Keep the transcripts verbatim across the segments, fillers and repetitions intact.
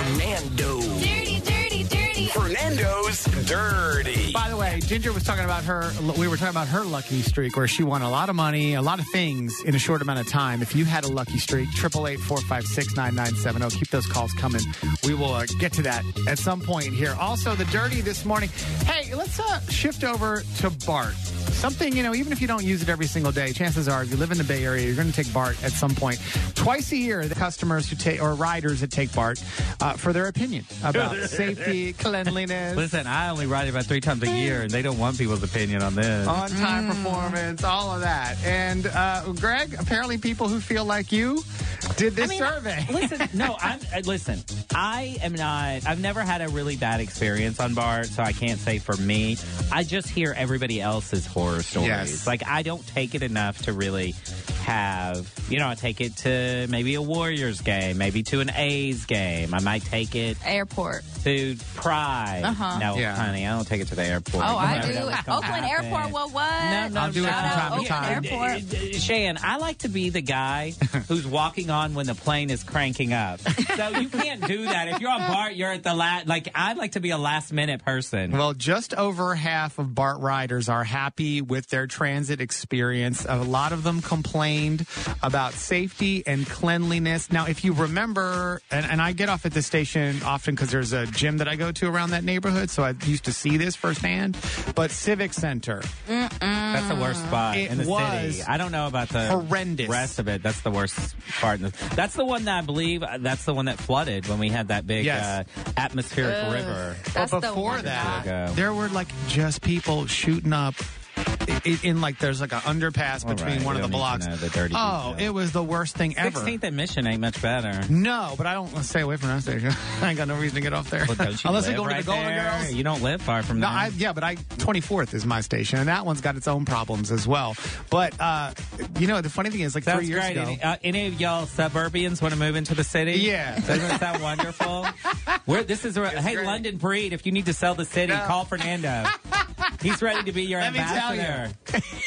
Fernando. Dirty, dirty, dirty. Fernando's Dirty. By the way, Ginger was talking about her, we were talking about her lucky streak where she won a lot of money, a lot of things in a short amount of time. If you had a lucky streak, eight eight eight, four five six, nine nine seven zero. Keep those calls coming. We will uh, get to that at some point here. Also, the Dirty this morning. Hey, let's uh, shift over to BART. Something, you know, even if you don't use it every single day, chances are if you live in the Bay Area, you're going to take BART at some point. Twice a year, the customers who take, or riders that take BART, uh, for their opinion about safety, cleanliness. Listen, I only ride it about three times a year, and they don't want people's opinion on this. On-time mm. performance, all of that. And, uh, Greg, apparently people who feel like you did this I mean, survey. Listen, no, I'm, uh, listen, I am not, I've never had a really bad experience on BART, so I can't say for me. I just hear everybody else's horror stories. Yes. Like, I don't take it enough to really have, you know, I take it to maybe a Warriors game, maybe to an A's game. I might take it Airport. to Pride. Uh-huh. No, Yeah. honey, I don't take it to the airport. Oh, I Never do. know what's gonna Oakland happen. Airport, what, what? No, no, I'll do it Shout from out time to Oakland time. Airport. Shan, I like to be the guy who's walking on when the plane is cranking up. So you can't do that. If you're on BART, you're at the last. Like, I'd like to be a last minute person. Well, just over half of BART riders are happy with their transit experience. A lot of them complained about safety and cleanliness. Now, if you remember, and, and I get off at this station often because there's a gym that I go to around that neighborhood, so I used to see this firsthand. But Civic Center. Mm-mm. That's the worst spot It in the was city. I don't know about the horrendous. rest of it. That's the worst part. That's the one that I believe, that's the one that flooded when we had that big Yes. uh, atmospheric Ugh. river. That's but the before worst. that, Ago. there were like just people shooting up in, in like there's like an underpass All between right, one we of the don't need blocks. to know the dirty Oh, details. it was the worst thing ever. sixteenth and Mission ain't much better. No, but I don't want to stay away from that station. I ain't got no reason to get off there. Well, don't you Unless live I go right to the Golden there? Girls. You don't live far from No, there. I, yeah, but I twenty-fourth is my station, and that one's got its own problems as well. But uh, you know, the funny thing is, like Sounds three years great. ago, Any, uh, any of y'all suburbians want to move into the city? Yeah. Doesn't it sound wonderful? We're, this is a, hey, great. London Breed. If you need to sell the city, No. call Fernando. He's ready to be your Let me tell ambassador.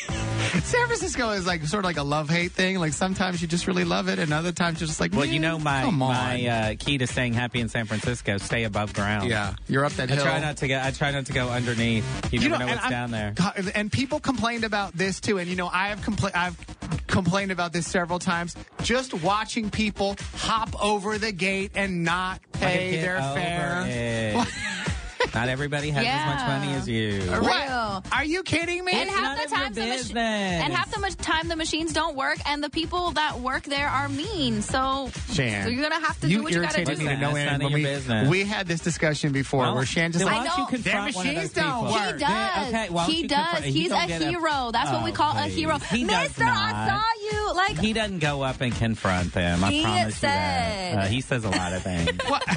San Francisco is like sort of like a love-hate thing. Like sometimes you just really love it, and other times you're just like, Well, "Man, you know my come on." my uh, key to staying happy in San Francisco: stay above ground. yeah, you're up that I hill. try not to go. I try not to go underneath. You, You never know, know and what's I'm- down there. God, and people complained about this too. And you know, I have compla- I've complained about this several times. Just watching people hop over the gate and not pay Get their over fare. it. Not everybody has as much Yeah. money as you. For What? real. Are you kidding me? And It's half none the of your time the machi- business. and half the much time the machines don't work, and the people that work there are mean. So, Shan, so you're gonna have to you do what you gotta irritated do. me to no That's end none of when your we, business. we had this discussion before Well, where Shan just then like, why don't you I know. confront Their one of machines those don't people? work. He does. Yeah, okay, why don't he you does. confront- he He's don't a get a- hero. That's what we Oh, call a please. hero. He does Mister, I not. saw you. Like He doesn't go up and confront them. I He promise said. you that. Uh, he says a lot of things.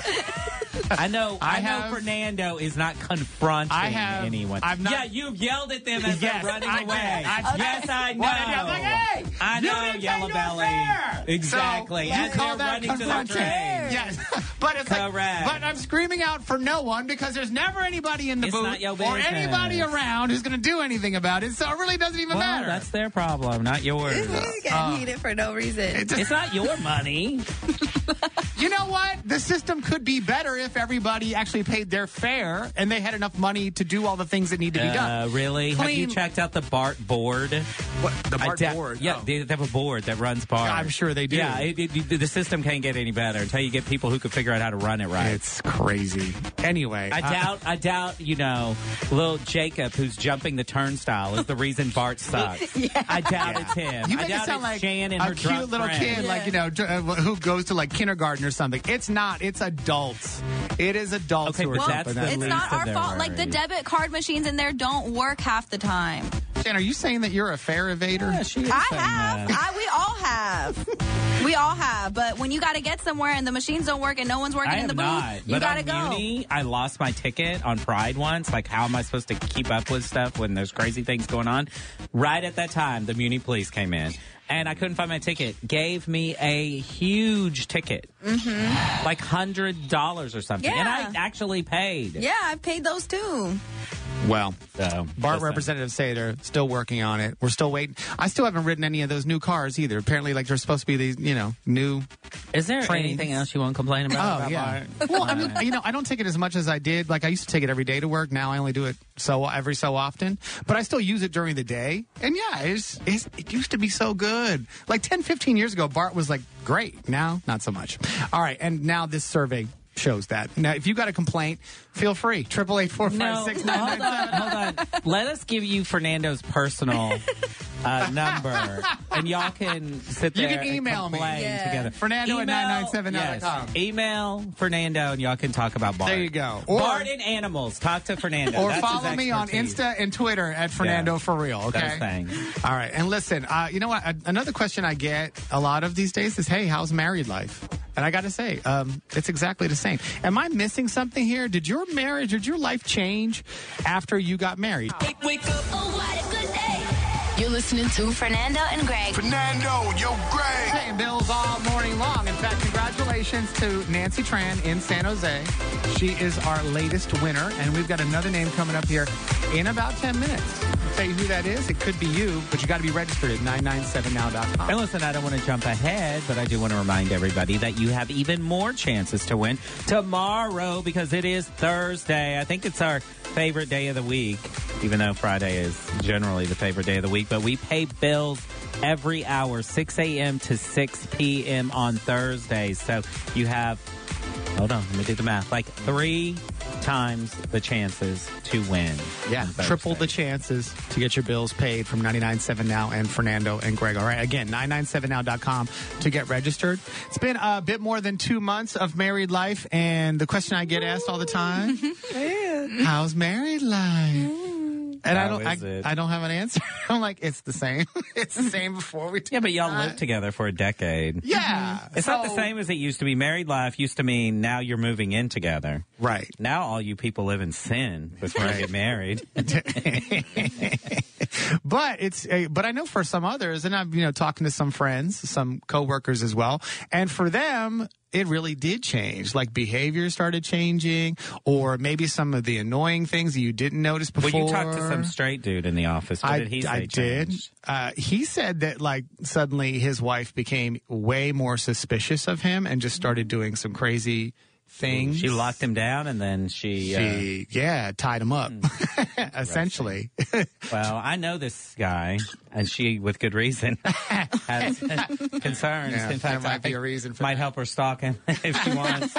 I know. I I, know. have- Fernando is not confronting I have- anyone. I've not- yeah, you yelled at them as Yes, they're running I away. did. I- yes, I know. Well, I'm like, hey, I you know, didn't pay Yellow your Belly. fare. Exactly. So, you as call they're that running to their confronting? train. Yes, but it's like, Correct. but I'm screaming out for no one because there's never anybody in the It's booth not your or business. anybody around who's going to do anything about it. So it really doesn't even Well, matter. that's their problem, not yours. got heated for no reason. It's not your money. You know what? The system could be better if everybody actually paid their fare and they had enough money to do all the things that need to be done. Uh, really? Have you Clean- checked out the BART board? What, the I BART doubt- board? Yeah, Oh. they have a board that runs BART. I'm sure they do. Yeah, it, it, the system can't get any better until you get people who can figure out how to run it right. It's crazy. Anyway, I uh, doubt, I doubt, you know, little Jacob who's jumping the turnstile is the reason Bart sucks. I doubt it's him. You I make doubt it sound it's like Shan and a her cute drunk little friend. kid, like, you know, dr- uh, who goes to like kindergarten or something. It's not. It's adults. It is adults Okay, who are but that's jumping the that. It's least not of our their fault. Like the worries. debit card machines in there don't work half the time. Shan, are you saying that you're a fare evader? Yeah, she is I saying have. that. I, we all have. We all have. But when you got to get somewhere and the machines don't work and no one's working I in have the booth, not. you but got to on go. Muni, I lost my ticket on Pride once. Like, how am I supposed to keep up with stuff when there's crazy things going on? Right at that time, the Muni police came in. And I couldn't find my ticket. Gave me a huge ticket. Mm-hmm. Like one hundred dollars or something. Yeah. And I actually paid. Yeah, I paid those too. Well, So, BART just representatives say they're still working on it. We're still waiting. I still haven't ridden any of those new cars either. Apparently, like, there's supposed to be these, you know, new. Is there trains. anything else you want to complain about? Oh, about yeah. BART? Well, I mean, you know, I don't take it as much as I did. Like, I used to take it every day to work. Now I only do it so every so often. But I still use it during the day. And yeah, it's, it's, it used to be so good. Like ten, fifteen years ago, BART was like great. Now, not so much. All right. And now this survey shows that. Now, if you got a complaint, feel free. Triple eight four five six nine nine hold on, seven. hold on. Let us give you Fernando's personal uh, number, and y'all can sit You there can email and me. complain Yeah. together. Fernando at nine nine seven dot com. Yes. Email Fernando, and y'all can talk about Bart. There you go. Or- Bart and animals. Talk to Fernando. Or That's his follow me on expertise. Insta and Twitter at Fernando Yeah. for real, okay? Those things. All right. And listen, uh, you know what? A- Another question I get a lot of these days is, hey, how's married life? And I got to say, um, it's exactly the same. Am I missing something here? Did your marriage, did your life change after you got married? Wake up. Oh, what a good day. You're listening to Fernando and Greg. Fernando, yo, Greg. Paying bills all morning long. In fact, congratulations to Nancy Tran in San Jose. She is our latest winner, and we've got another name coming up here in about ten minutes. I'll tell you who that is. It could be you, but you got to be registered at nine nine seven now dot com. And listen, I don't want to jump ahead, but I do want to remind everybody that you have even more chances to win tomorrow because it is Thursday. I think it's our favorite day of the week, even though Friday is generally the favorite day of the week. But we pay bills every hour, six a.m. to six p.m. on Thursdays. So you have, hold on, let me do the math, like three times the chances to win. Yeah, on Thursday. triple the chances to get your bills paid from ninety-nine point seven Now and Fernando and Greg. All right, again, nine nine seven now dot com to get registered. It's been a bit more than two months of married life, and the question I get asked all the time, how's married life? And I How don't, I, is it? I don't have an answer. I'm like, it's the same. It's the same before we. Yeah, but y'all Uh, lived together for a decade. Yeah, It's not the so- same as it used to be. Married life used to mean now you're moving in together. Right. Now all you people live in sin before you get married. But it's, uh, but I know for some others, and I'm, you know, talking to some friends, some coworkers as well, and for them, it really did change. Like behavior started changing, or maybe some of the annoying things that you didn't notice before. Well, you talked to some straight dude in the office. What I, did he say I did. changed? Uh, he said that like suddenly his wife became way more suspicious of him and just started doing some crazy things. She locked him down and then she. Uh, She, yeah, tied him up, essentially. well, I know this guy, and she, with good reason, has concerns. Yeah, in fact, there might I be think a reason for might that. help her stalk him if she wants.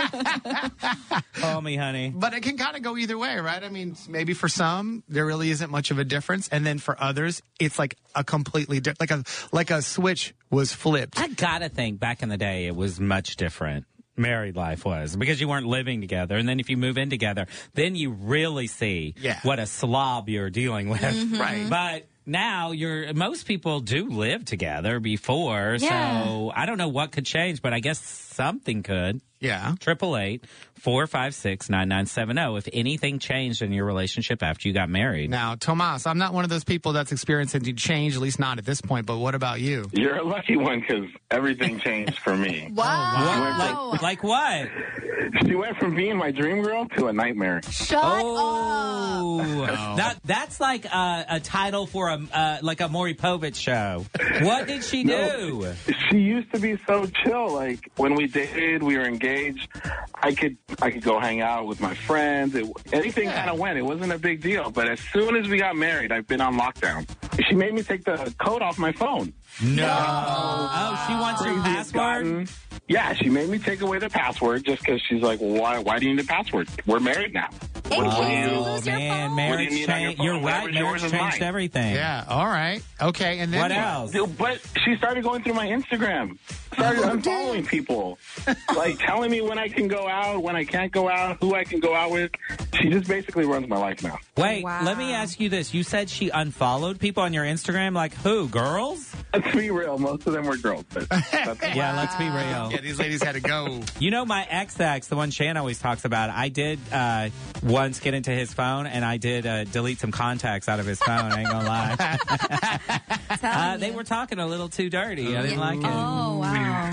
Call me, honey. But it can kind of go either way, right? I mean, maybe for some there really isn't much of a difference, and then for others, it's like a completely di- like a like a switch was flipped. I gotta think back in the day it was much different. Married life was because you weren't living together, and then if you move in together, then you really see Yeah. what a slob you're dealing with. Right. But now you're most people do live together before, Yeah. so I don't know what could change, but I guess something could. Yeah. Triple eight four five six nine nine seven zero. If anything changed in your relationship after you got married. Now, Tomas, I'm not one of those people that's experiencing change, at least not at this point. But what about you? You're a lucky one because everything changed for me. Wow. Like, like what? She went from being my dream girl to a nightmare. Shut up. Oh, that that's like a, a title for a uh, like a Maury Povich show. What did she do? She used to be so chill. Like when we dated, we were engaged. I could I could go hang out with my friends. It, anything Yeah. kind of went. It wasn't a big deal. But as soon as we got married, I've been on lockdown. She made me take the code off my phone. No. Oh, she wants your Crazy it's password. gotten. Yeah, she made me take away the password just because she's like, why? Why do you need a password? We're married now. In What do case you you- lose your man, phone. marriage What do you need on your changed. phone? You're right. Whatever's Marriage yours is changed mine. everything. Yeah. All right. Okay. And then What else? Dude, but she started going through my Instagram. Started unfollowing people. Like telling me when I can go out, when I can't go out, who I can go out with. She just basically runs my life now. Wait, Wow. let me ask you this. You said she unfollowed people on your Instagram. Like who? Girls? Let's be real. Most of them were girls. But that's Yeah, let's be real. Yeah, these ladies had to go. You know, my ex-ex, the one Shan always talks about, I did uh, once get into his phone, and I did uh, delete some contacts out of his phone. I ain't gonna lie. Uh, they were talking a little too dirty. I didn't like it. Oh, wow.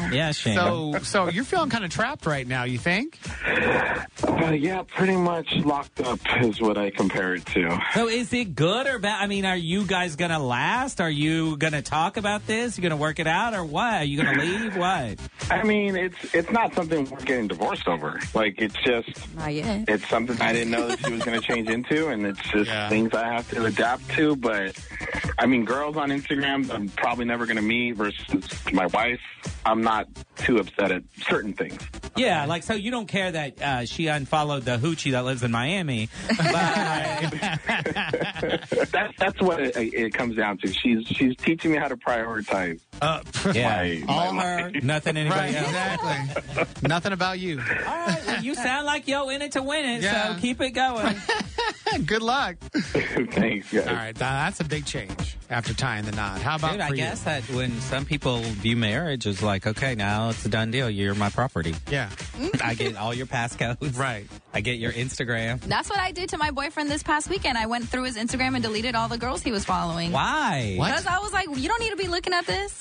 Yeah, Shane. So, so you're feeling kind of trapped right now, you think? Uh, yeah, pretty much locked up is what I compare it to. So is it good or bad? I mean, are you guys going to last? Are you going to talk about this? You going to work it out or what? Are you going to leave? What? I mean, it's it's not something we're getting divorced over. Like, it's just, Not yet. it's something I didn't know that she was going to change into, and it's just Yeah. things I have to adapt to. But, I mean, girls on Instagram I'm probably never going to meet versus my wife. I'm not too upset at certain things. Yeah, like, so you don't care that uh, she unfollowed the hoochie that lives in Miami. But, That's that's what it, it comes down to. She's she's teaching me how to prioritize. Uh, yeah, My- all my her, life. nothing anybody right, else. exactly. Nothing about you. All right, well, you sound like yo in it to win it, Yeah. so keep it going. Good luck. Thanks, guys. All right, tha- that's a big change after tying the knot. How about Dude, for I you? guess that when some people view marriage as like, okay, now it's a done deal. You're my property. Yeah, I get all your passcodes. right. I get your Instagram. That's what I did to my boyfriend this past weekend. I went through his Instagram and deleted all the girls he was following. Why? What? Because I was like, you don't need to be looking at this.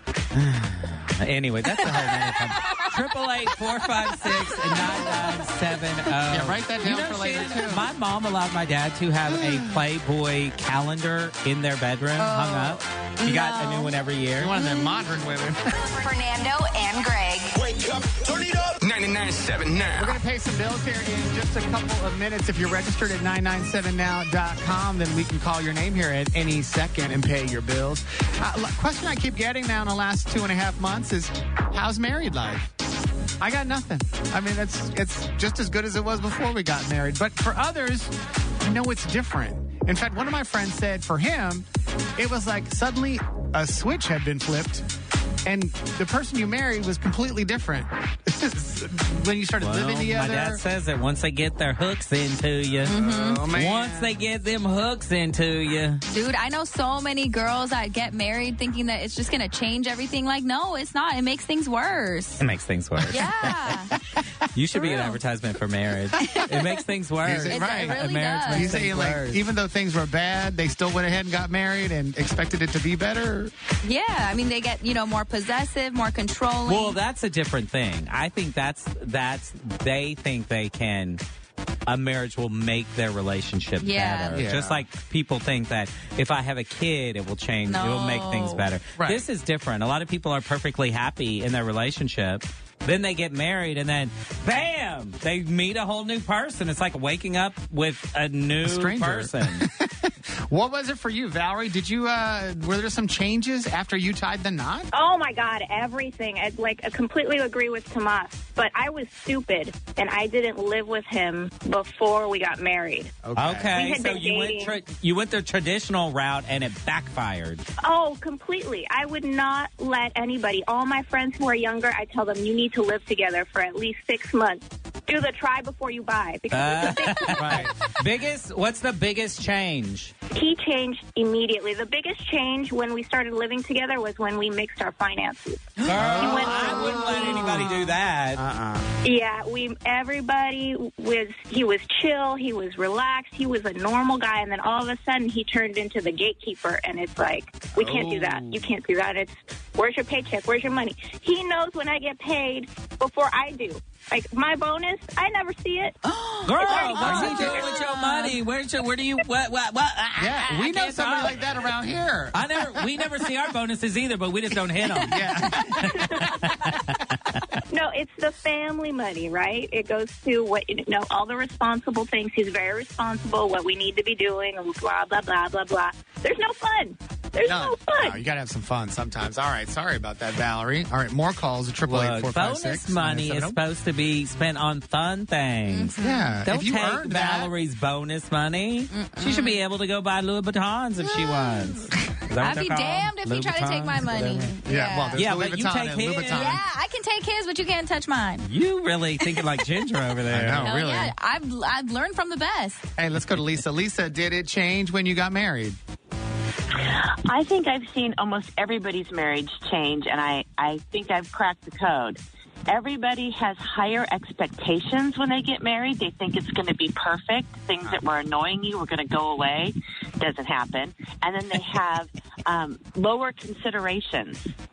Anyway, that's a whole nother time. Triple eight four five six nine nine seven zero. Yeah, write that down You know, for later, Shannon, too. my mom allowed my dad to have a Playboy calendar in their bedroom hung up. He got a new one every year. You're one of them modern women. Fernando and Greg. Wake up, turn it up. ninety-nine point seven now. We're going to pay some bills here in just a couple of minutes. If you're registered at nine nine seven now dot com, then we can call your name here at any second and pay your bills. Uh, l- question I keep getting now in the last two and a half months is, how's married life? I got nothing. I mean, it's it's just as good as it was before we got married. But for others, I know it's different. In fact, one of my friends said for him, it was like suddenly a switch had been flipped. And the person you married was completely different when you started Well, living together. my dad says that once they get their hooks into you, Oh, man. once they get them hooks into you, Dude, I know so many girls that get married thinking that it's just going to change everything. Like, no, it's not. It makes things worse. it makes things worse. Yeah. You should For be an real. advertisement for marriage. It makes things worse. It- It, Right. it really A marriage does. makes He's saying, things like, worse. even though things were bad, they still went ahead and got married and expected it to be better. Yeah, I mean, they get, you know, more possessive, more controlling. Well, that's a different thing. I think that's that's they think they can. A marriage will make their relationship Yeah. better. Yeah. Just like people think that if I have a kid, it will change. It will make things No. better. Right. This is different. A lot of people are perfectly happy in their relationship. Then they get married, and then, bam, they meet a whole new person. It's like waking up with a new A stranger. person. What was it for you, Valerie? Did you, uh, were there some changes after you tied the knot? Oh my God, everything. I like I completely agree with Tomas. But I was stupid, and I didn't live with him before we got married. Okay, We had so been you went dating. tra- you went the traditional route, and it backfired. Oh, completely. I would not let anybody, all my friends who are younger, I tell them, you need to live together for at least six months. Do the try before you buy. Because Uh, right. Biggest. What's the biggest change? he changed immediately. The biggest change when we started living together was when we mixed our finances. Girl, went- I wouldn't let anybody do that. Uh-uh. Yeah, we everybody was he was chill, he was relaxed, he was a normal guy, and then all of a sudden he turned into the gatekeeper, and it's like we can't do that. You can't do that. It's where's your paycheck? Where's your money? He knows when I get paid before I do. Like my bonus, I never see it. Girl, already what's he gone. doing with your money? Where's your, where do you, what, what, what? I- I- Yeah, I we know can't somebody talk. like that around here. I never, we never see our bonuses either, but we just don't hit them. Yeah. No, it's the family money, right? It goes to what you know, all the responsible things. He's very responsible, what we need to be doing, and blah blah blah blah blah. There's no fun. There's None. no fun. No, you got to have some fun sometimes. All right, sorry about that, Valerie. All right, more calls at triple eight Look, four five bonus six. money is supposed to be spent on fun things. Yeah, Don't if you take earned that. Valerie's bonus money. She should be able to go buy Louis Vuittons if she wants. Is that what I'd they're be called? damned if Louis you try to take my Vuittons? money. Whatever. Yeah, well, there's Yeah, Louis but you Vuitton take and his. Louboutin. Yeah, I can take his, but you can't touch mine. You really thinking like Ginger over there. I know. No, really? yeah, I've I've learned from the best. Hey, let's go to Lisa. Lisa, did it change when you got married? I think I've seen almost everybody's marriage change, and I, I think I've cracked the code. Everybody has higher expectations when they get married. They think it's going to be perfect. Things that were annoying you were going to go away. Doesn't happen. And then they have um, lower considerations.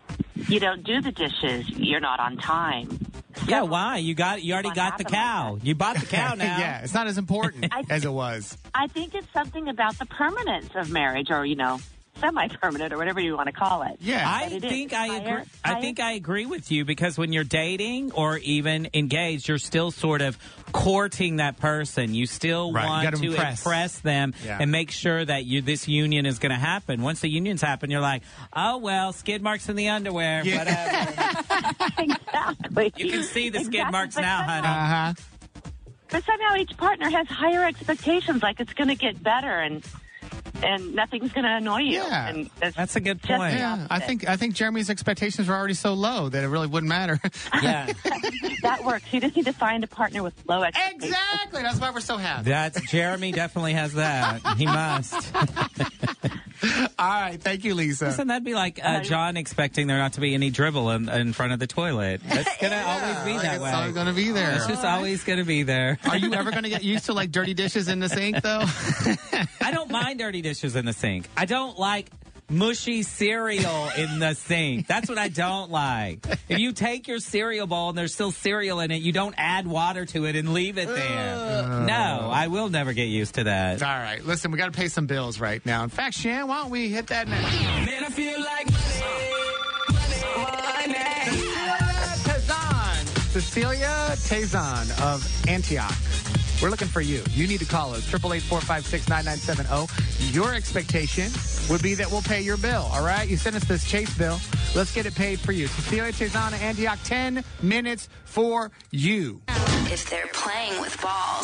you don't do the dishes, you're not on time. Yeah, why? You got you already What got the happened cow. like You bought the cow now. yeah, it's not as important I- as it was. I think it's something about the permanence of marriage, or, you know, semi-permanent, or whatever you want to call it. Yeah. I But it is. think I Higher- agree. I higher- think I agree with you because when you're dating or even engaged, you're still sort of courting that person. You still Right, you want gotta to impress. impress them Yeah. and make sure that you this union is going to happen. Once the unions happen, you're like, oh well, skid marks in the underwear. Yeah. Whatever. Exactly. You can see the skid Exactly. marks But now, honey. somehow- Uh-huh. But somehow each partner has higher expectations, like it's going to get better and and nothing's going to annoy you. Yeah. And That's a good just point. the Yeah, I opposite. think I think Jeremy's expectations were already so low that it really wouldn't matter. Yeah. that works. You just need to find a partner with low expectations. Exactly. That's why we're so happy. That's Jeremy definitely has that. He must. All right. Thank you, Lisa. Listen, that'd be like uh, John expecting there not to be any dribble in, in front of the toilet. That's gonna always be Like, that it's way. always going to be there. It's just always gonna be there. Are you ever going to get used to like dirty dishes in the sink, though? I don't mind dirty dishes in the sink. I don't like mushy cereal in the sink. That's what I don't like. If you take your cereal bowl and there's still cereal in it, you don't add water to it and leave it there. No, I will never get used to that. All right. Listen, we got to pay some bills right now. In fact, Shan, why don't we hit that now? Man, I feel like money. Tazan. Cecilia Tazan of Antioch. We're looking for you. You need to call us. eight eight eight, four five six, nine nine seven zero. Your expectation would be that we'll pay your bill, all right? You sent us this Chase bill. Let's get it paid for you. Cecilia Tazan of Antioch, ten minutes for you. If they're playing with balls,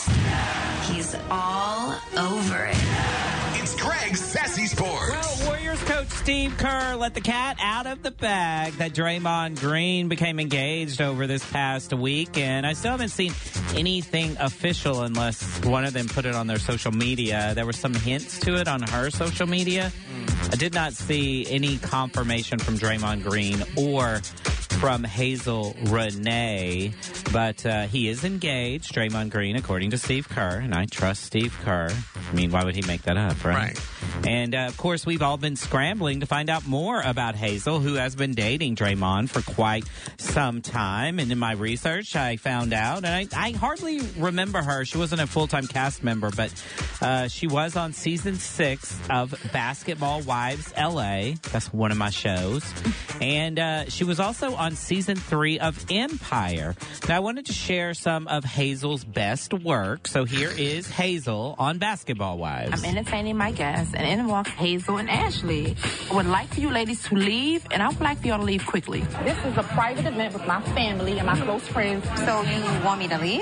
he's all over it. It's Greg's Sassy Sports. Well, Warriors coach Steve Kerr let the cat out of the bag that Draymond Green became engaged over this past week, and I still haven't seen anything official unless one of them put it on their social media. There were some hints to it on her social media. I did not see any confirmation from Draymond Green or from Hazel Renee, but uh, he is engaged, Draymond Green, according to Steve Kerr, and I trust Steve Kerr. I mean, why would he make that up, right? Right. And, uh, of course, we've all been scrambling to find out more about Hazel, who has been dating Draymond for quite some time. And in my research, I found out, and I, I hardly remember her. She wasn't a full-time cast member, but uh, she was on season six of Basketball Wives L A. That's one of my shows. And uh, she was also on season three of Empire. Now, I wanted to share some of Hazel's best work. So here is Hazel on Basketball Wives. I'm entertaining my guests, and in walks Hazel and Ashley. I would like for you ladies to leave, and I would like for y'all to leave quickly. This is a private event with my family and my close friends. So you want me to leave?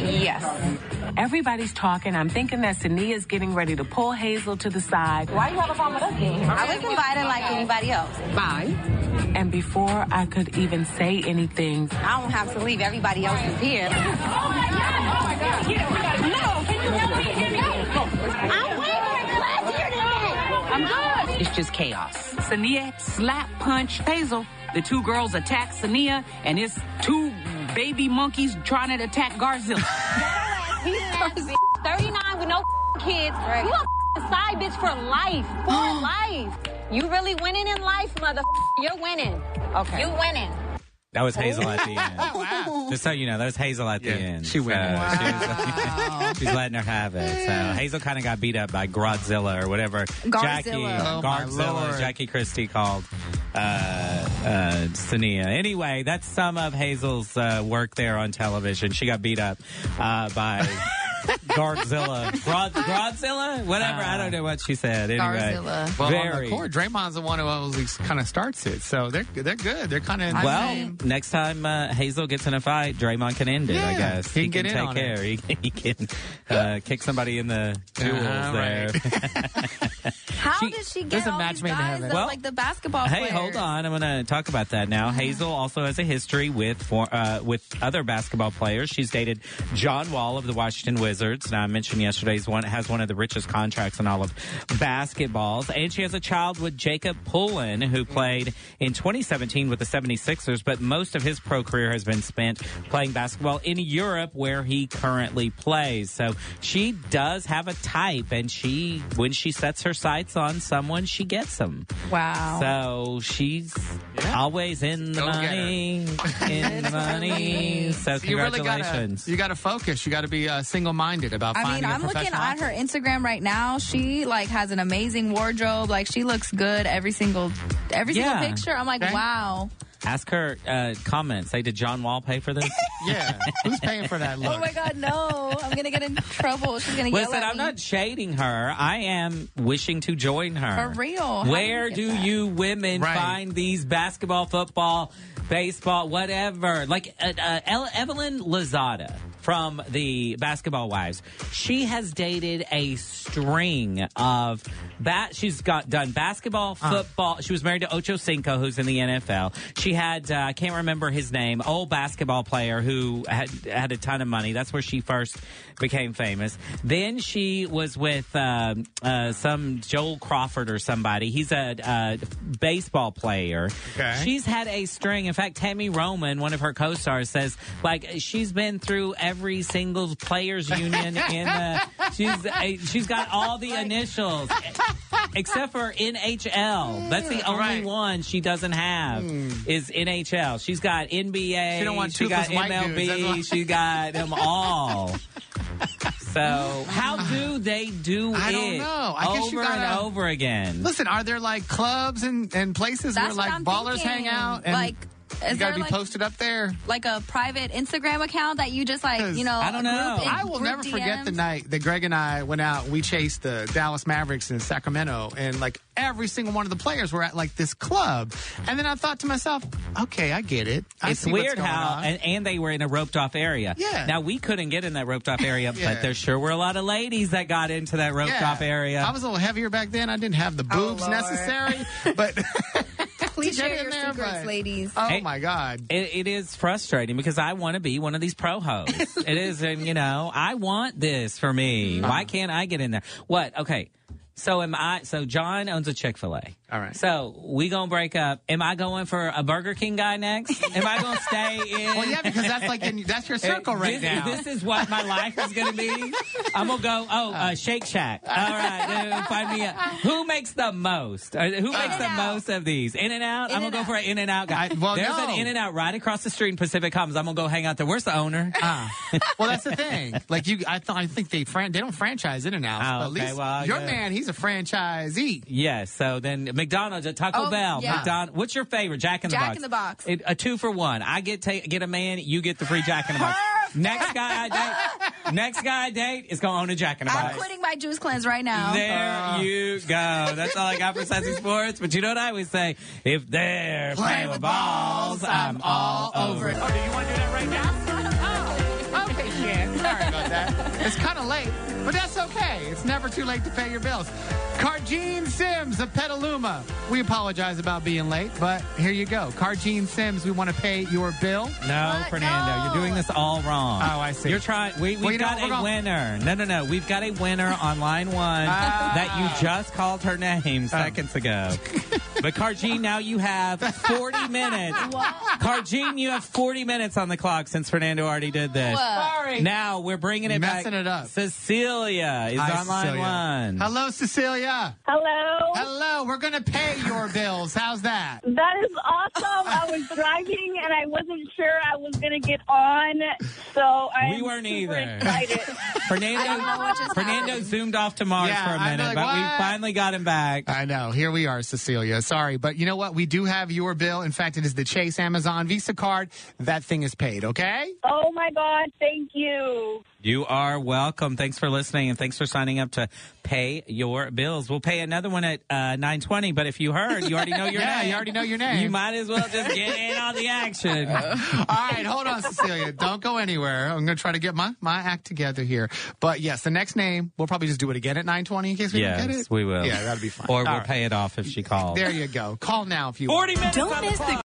Yes. Everybody's talking. I'm thinking that Sania's getting ready to pull Hazel to the side. Why you have a problem with us being here? I was invited like anybody else. Bye. And before I could even say anything, I don't have to leave. Everybody else is here. Oh my God. Oh my God. No, can you help me? Can you help me? I'm waiting for class here today. I'm good. it's just chaos. Sania slap punch Hazel. The two girls attack Sania, and it's two baby monkeys trying to attack Garzilla. He's thirty-nine with no kids. Right. You a side bitch for life. For life. You really winning in life, mother. You're winning. Okay. You winning. That was Hazel at the end. Wow. Just so you know, that was Hazel at the Yeah, end. she went. So Wow. she was, she's letting her have it. So Hazel kind of got beat up by Godzilla or whatever. Jackie, Garzilla. Oh, my Garzilla, Lord. Jackie Christie called uh, uh, Sania. Anyway, that's some of Hazel's uh, work there on television. She got beat up uh, by Garzilla. Grod- Godzilla? Whatever. I don't know what she said. Anyway, Garzilla. Well, on very. the court, Draymond's the one who always kind of starts it, so they're they're good. They're kind of Well, next time uh, Hazel gets in a fight, Draymond can end it, I Yeah, guess. he can get in take on care. He, he can uh, kick somebody in the jewels Uh, there. How She- did she there's get a all match these made in guys, heaven. though, Well, like the basketball Hey, players? hold on. I'm going to talk about that now. Hazel also has a history with for, uh, with other basketball players. She's dated John Wall of the Washington Wizards. Now, I mentioned yesterday he's one has one of the richest contracts in all of basketballs. And she has a child with Jacob Pullen, who played in twenty seventeen with the seventy-sixers, but most of his pro career has been spent playing basketball in Europe, where he currently plays. So she does have a type, and she, when she sets her sights on someone, she gets them. Wow. So she's yeah. always in the Go money, in the money. So you really congratulations. gotta, you got to focus. You got to be uh, single-minded about I finding mean, a I'm looking professional at her Instagram right now. She like has an amazing wardrobe. Like she looks good every single every Yeah. single picture. I'm like, Okay. wow. Ask her, uh, comment. Say, did John Wall pay for this? Yeah. Who's paying for that look? Oh my God, no! I'm gonna get in trouble. She's gonna yell Listen, at I'm me. not shading her. I am wishing to join her. For real. How Where do you do get that? you women Right. find these basketball, football, baseball, whatever? Like uh, uh, El- Evelyn Lozada from the Basketball Wives. She has dated a string of bat. She's got done basketball, football. She was married to Ocho Cinco, who's in the N F L. She had uh, I can't remember his name, old basketball player who had had a ton of money. That's where she first became famous. Then she was with uh, uh, some Joel Crawford or somebody. He's a, a baseball player. Okay. She's had a string. In fact, Tammy Roman, one of her co-stars, says like she's been through every single players union in the. She's uh, she's got all the initials except for N H L. That's the only Right. one she doesn't have is N H L. She's got N B A. She don't want she got toothless white M L dudes, that's B. why- She got them all. So how do they do I it don't know. I guess over you gotta- and over again? Listen, are there like clubs and, and places That's where what like I'm ballers thinking. hang out? And Like, you is got to there be like, posted up there? like a private Instagram account that you just like, you know? I don't group know. in- I will group never D forget the Ms? night that Greg and I went out. We chased the Dallas Mavericks in Sacramento, and like every single one of the players were at like this club. And then I thought to myself, okay, I get it. I It's see what's weird going how, on. and, and they were in a roped off area. Yeah. Now, we couldn't get in that roped off area, Yeah. but there sure were a lot of ladies that got into that roped Yeah. off area. I was a little heavier back then. I didn't have the boobs Lord. necessary, but Please to get share in your there, secrets, but- ladies. Oh Hey. my God. It, it is frustrating because I want to be one of these pro hoes. It is, and you know, I want this for me. Why can't I get in there? What? Okay. So am I? So John owns a Chick-fil-A. All right. So we gonna break up. Am I going for a Burger King guy next? Am I gonna stay in? Well, yeah, because that's like in, that's your circle Uh, right this, now. This is what my life is going to be. I'm going to go, oh, uh, Shake Shack. All right, uh, find me a, who makes the most? Uh, who makes the In-N-Out. most of these? In-N-Out? I'm going to go In-N-Out. for an In-N-Out guy. I- well, There's no. an In-N-Out right across the street in Pacific Commons. I'm going to go hang out there. Where's the owner? Ah. Well, that's the thing. Like you, I thought I think they fran- they don't franchise in and out. Oh, but at okay, least well, your yeah. man, he's a franchisee. Yes, so then McDonald's, Taco Oh, Bell, yeah. McDonald's. What's your favorite? Jack in the Jack Box. in the Box. It, a two for one. I get ta- get a man, you get the free Jack in the Box. Next guy I date, next guy I date is going to own a Jack in the Box. I'm quitting my juice cleanse right now. There Uh. you go. That's all I got for Sassy Sports. But you know what I always say? If they're playing with balls, I'm all over it. Oh, do you want to do that right now? Oh, okay, Shan. Sorry about that. It's kind of late, but that's okay. It's never too late to pay your bills. Cargene Sims of Petaluma. We apologize about being late, but here you go. Cargene Sims, we want to pay your bill. No, What? Fernando, No. you're doing this all wrong. Oh, I see. You're trying. We, we've Well, you know got what, we're a gonna- winner. No, no, no. We've got a winner on line one Ah. that you just called her name seconds ago. But Cargene, now you have forty minutes. Cargene, you have forty minutes on the clock since Fernando already did this. What? Sorry. Now we're bringing it Messing back. it up. Cecilia is Hi, on line Cecilia. one. Hello, Cecilia. Hello. Hello. We're going to pay your bills. How's that? That is awesome. I was driving and I wasn't sure I was going to get on, so I We weren't super either. excited. Fernando, I don't know what just Fernando happened. zoomed off to Mars Yeah, for a I'm minute, like, but we what? finally got him back. I know. Here we are, Cecilia. Sorry, but you know what? We do have your bill. In fact, it is the Chase Amazon Visa card. That thing is paid, okay? Oh my God! Thank you. You are welcome. Thanks for listening, and thanks for signing up to pay your bills. We'll pay another one at uh, nine twenty, but if you heard, you already know your Yeah, name. you already know your name. You might as well just get in on the action. All right, hold on, Cecilia. Don't go anywhere. I'm going to try to get my, my act together here. But yes, the next name, we'll probably just do it again at nine twenty in case we don't get Yes, it. we will. Yeah, that'll be fine. Or All we'll right. pay it off if she calls. There you go. Call now if you forty want. minutes on the clock.